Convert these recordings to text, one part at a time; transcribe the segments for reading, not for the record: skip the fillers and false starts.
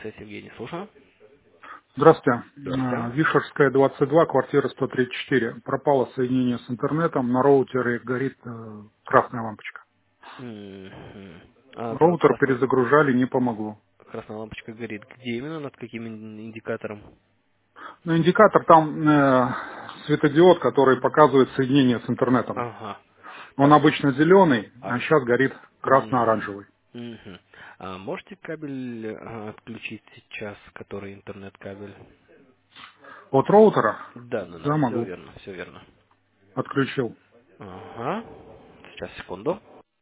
МТС Евгений, слушаю. Здравствуйте. Здравствуйте. Вишерская, 22, квартира 134. Пропало соединение с интернетом, на роутере горит красная лампочка. Мгм. А, Роутер перезагружали, не помогло. красная лампочка горит. Где именно, над каким индикатором? Но индикатор там светодиод, который показывает соединение с интернетом. Ага. Он Так. обычно зеленый, А, а сейчас горит красно-оранжевый. мгм. А можете кабель отключить сейчас, который интернет-кабель? От роутера, Да, да, да, да, все могу. верно, все верно. Отключил. Ага. Сейчас, секунду.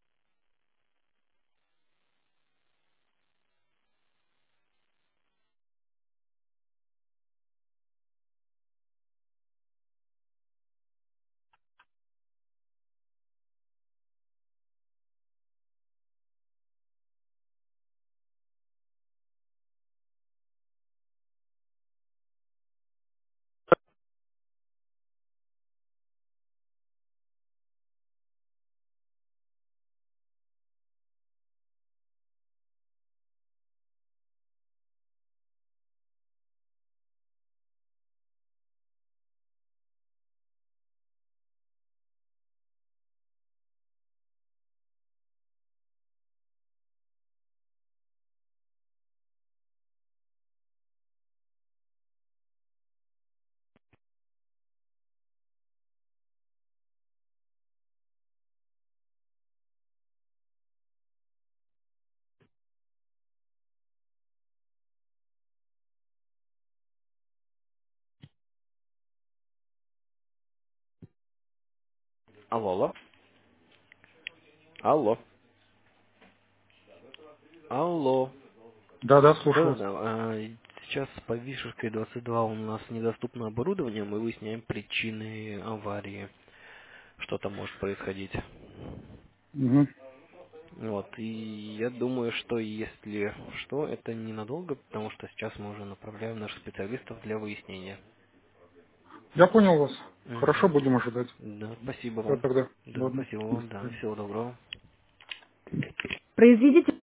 Алло, алло. Алло. Алло. Да-да, слушаю вас. Да-да-да. Сейчас по Вишерской 22 у нас недоступно оборудование, мы выясняем причины аварии, что там может происходить. Мгм. Вот, и я думаю, что если что, это ненадолго, потому что сейчас мы уже направляем наших специалистов для выяснения. Я понял вас. Хорошо, Угу. будем ожидать. Да, спасибо Все вам. тогда. Да, Ладно, спасибо до вам, да, свидания. всего доброго. Произведите